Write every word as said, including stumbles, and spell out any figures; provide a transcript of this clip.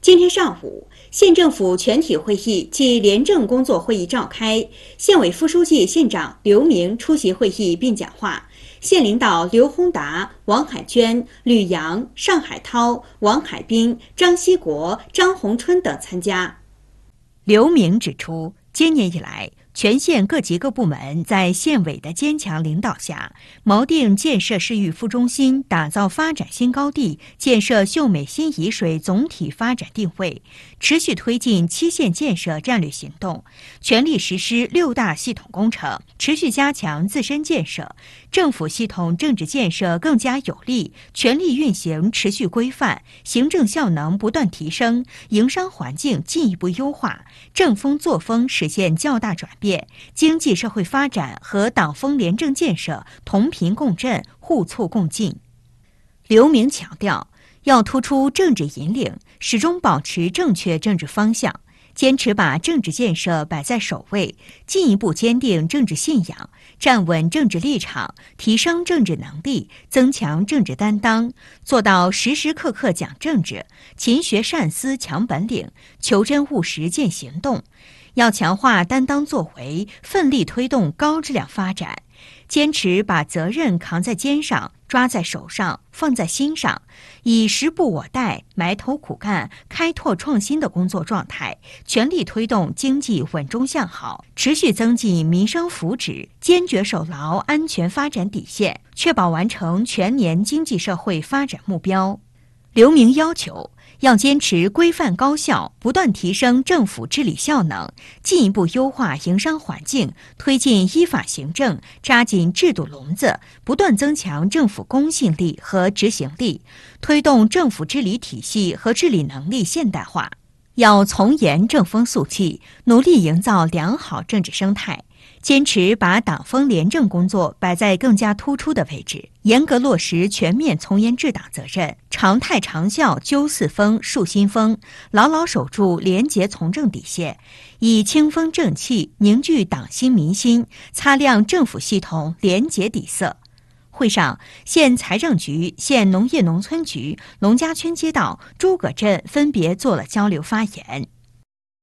今天上午，县政府全体会议暨廉政工作会议召开，县委副书记、县长刘明出席会议并讲话。县领导刘宏达、王海娟、吕阳、尚海涛、王海滨、张锡国、张洪春等参加。 刘明指出，今年以来，全县各级各部门在县委的坚强领导下，锚定建设市域副中心、打造发展新高地、建设秀美新沂水总体发展定位，持续推进七县建设战略行动，全力实施六大系统工程，持续加强自身建设，政府系统政治建设更加有力，权力运行持续规范，行政效能不断提升，营商环境进一步优化，政风作风实现较大转变，经济社会发展和党风廉政建设同频共振、互促共进。刘明强调，要突出政治引领，始终保持正确政治方向，坚持把政治建设摆在首位，进一步坚定政治信仰，站稳政治立场，提升政治能力，增强政治担当，做到时时刻刻讲政治，勤学善思强本领，求真务实见行动。要强化担当作为，奋力推动高质量发展，坚持把责任扛在肩上，抓在手上，放在心上，以时不我待、埋头苦干、开拓创新的工作状态，全力推动经济稳中向好，持续增进民生福祉，坚决守牢安全发展底线，确保完成全年经济社会发展目标。刘明要求，要坚持规范高效，不断提升政府治理效能，进一步优化营商环境，推进依法行政，扎紧制度笼子，不断增强政府公信力和执行力，推动政府治理体系和治理能力现代化。要从严正风肃气，努力营造良好政治生态，坚持把党风廉政工作摆在更加突出的位置，严格落实全面从严治党责任，常态长效究四风树新风，牢牢守住廉洁从政底线，以清风正气凝聚党心民心，擦亮政府系统廉洁底色。会上，县财政局、县农业农村局、龙家圈街道、诸葛镇分别做了交流发言。